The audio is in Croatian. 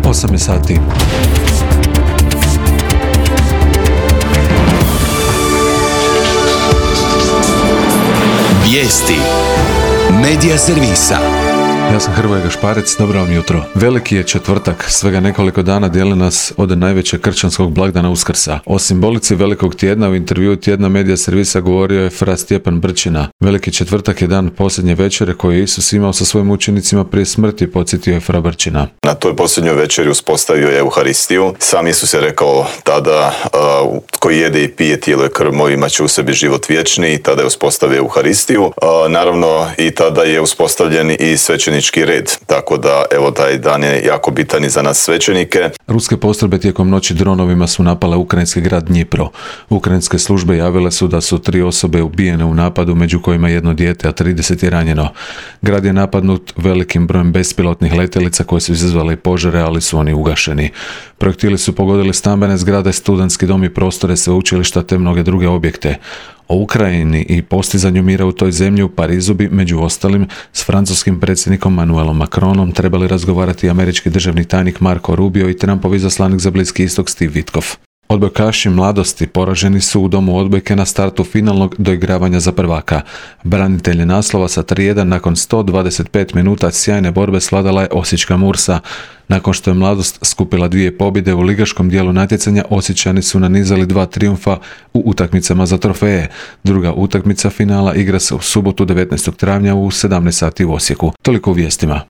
8 je sati. Vijesti Medija servisa. Ja sam Hrvoje Gašparec, dobro vam jutro. Veliki je četvrtak, svega nekoliko dana dijeli nas od najvećeg kršćanskog blagdana Uskrsa. O simbolici velikog tjedna u intervjuu tjedna Medija servisa govorio je fra Stjepan Brčina. Veliki četvrtak je dan posljednje večere koju je Isus imao sa svojim učenicima prije smrti, podsjetio je fra Brčina. Na toj posljednjoj večeri uspostavio je Euharistiju. Sam Isus je rekao tada, tko jede i pije tijelo i krv moju imat će u sebi život vječni, i tada je uspostavio Euharistiju. Naravno i tada je uspostavljen i svećenički red, tako da evo taj dan je jako bitan i za nas svećenike. Ruske postrojbe tijekom noći dronovima su napale ukrajinski grad Dnjipro. Ukrajinske službe javile su da su 3 osobe ubijene u napadu, među kojima jedno dijete, a 30 je ranjeno. Grad je napadnut velikim brojem bespilotnih letjelica koje su izazvale požare, ali su oni ugašeni. Projektili su pogodili stambene zgrade, studentski dom i prostore sveučilišta te mnoge druge objekte. O Ukrajini i postizanju mira u toj zemlji u Parizu bi, među ostalim, s francuskim predsjednikom Manuelom Macronom trebali razgovarati američki državni tajnik Marco Rubio i Trumpov izaslanik za Bliski istok Steve Witkoff. Odbojkaši mladosti poraženi su u domu odbojke na startu finalnog doigravanja za prvaka. Branitelji naslova sa 3-1 nakon 125 minuta sjajne borbe svladala je osječka Mursa. Nakon što je mladost skupila 2 pobjede u ligaškom dijelu natjecanja, Osječani su nanizali 2 trijumfa u utakmicama za trofeje. Druga utakmica finala igra se u subotu 19. travnja u 17 sati u Osijeku. Toliko u vijestima.